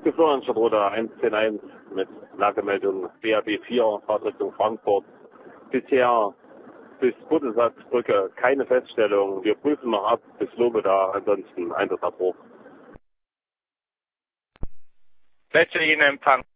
Geflorenscher Route 110.1 mit Lagemeldung BAB 4, Fahrtrichtung Frankfurt. Bisher bis Buddelsatzbrücke keine Feststellung. Wir prüfen noch ab bis Lobeda, ansonsten Einsatzabbruch. Fläche Ihnen Empfang.